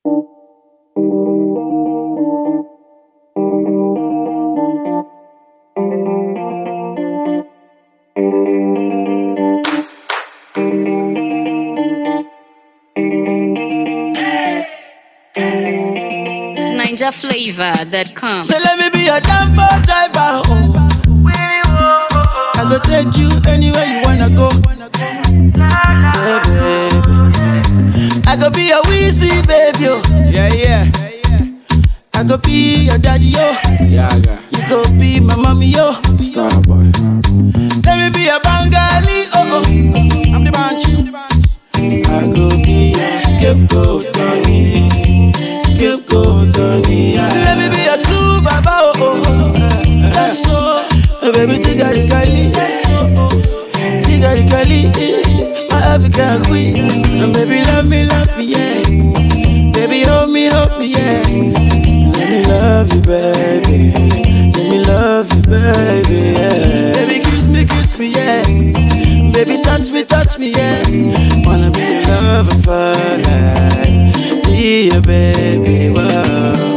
NinjaFlavor.com. So let me be your Lambo driver. I go take you anywhere you wanna go. Yeah, baby. I go be your Weezy, baby. Yo. Yeah. I go be your daddy, yo. Yeah. You go be my mommy, yo. Starboy. Let me be your Bengali, oh. I'm the bunch. I go be your scapegoat, Tony. Scapegoat, Tony. Let me be your true baba, oh. That's so. Baby, Tigari Kali. Tigari Kali. My African queen. And baby, love me, yeah. Baby, hold me, yeah. Let me love you, baby. Let me love you, baby, yeah. Baby, kiss me, yeah. Baby, touch me, yeah. Wanna be your lover for life. Be your baby, wow.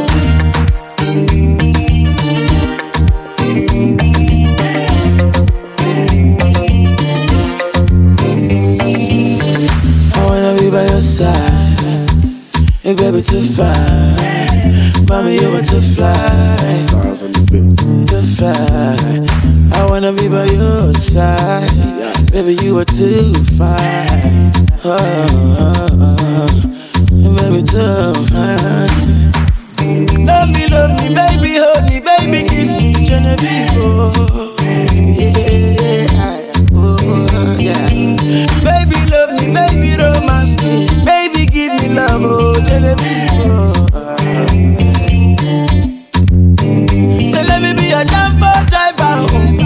I wanna be by your side. Hey, baby, too fine. Mommy, you were too fly. Stars on the bed. Too fly. I wanna be by your side. Baby, you are too fine. Baby, too fine. Love me, baby, hold me, baby, kiss me, Genevieve. Yeah. Baby, love me, baby, romance me, baby, give me love, oh, Genevieve. So let me be your Lambo driver.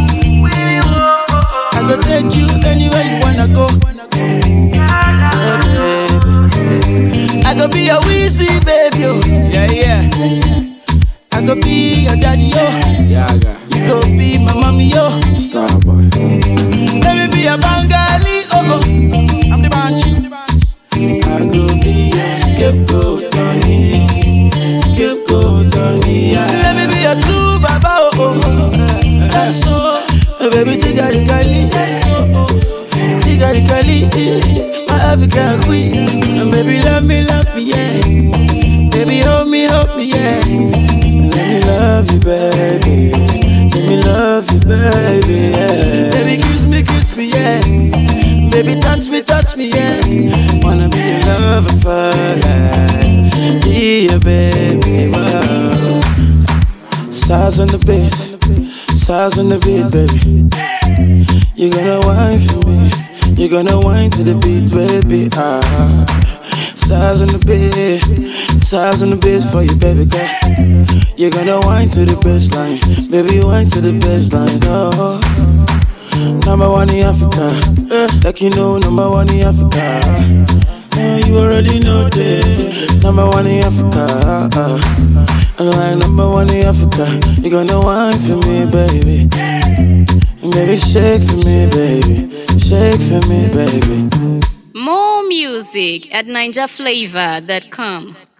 I go take you anywhere you wanna go. Yeah, baby. I go be your Weezy, baby. Yeah. I go be your daddy, yo. Yeah. You go be my mommy, yo. Starboy. Let me be your Bengali, oh. I'm the bunch. I go be your scapegoat, Tony. Scapegoat, Tony. Let me be your true baba, oh. That's so. Baby, Tigari Kali. Tigari Kali. My African queen. And baby, love me, yeah. Baby, hold me, yeah. Let me love you, baby. Let me love you, baby, yeah. Baby, kiss me, yeah. Baby, touch me, yeah. Wanna be your lover for life. Be your baby, wow. Stars on the beat, baby. You're gonna whine for me. You're gonna whine to the beat, baby. Stars on the beat for you, baby girl. You're gonna whine to the baseline, baby, whine to the baseline, oh. Number one in Africa, like you know, number one in Africa. You already know that. Number one in Africa, I'm like number one in Africa. You're gonna whine for me, baby. And baby, shake for me, baby. Shake for me, baby. More music at NinjaFlavor.com.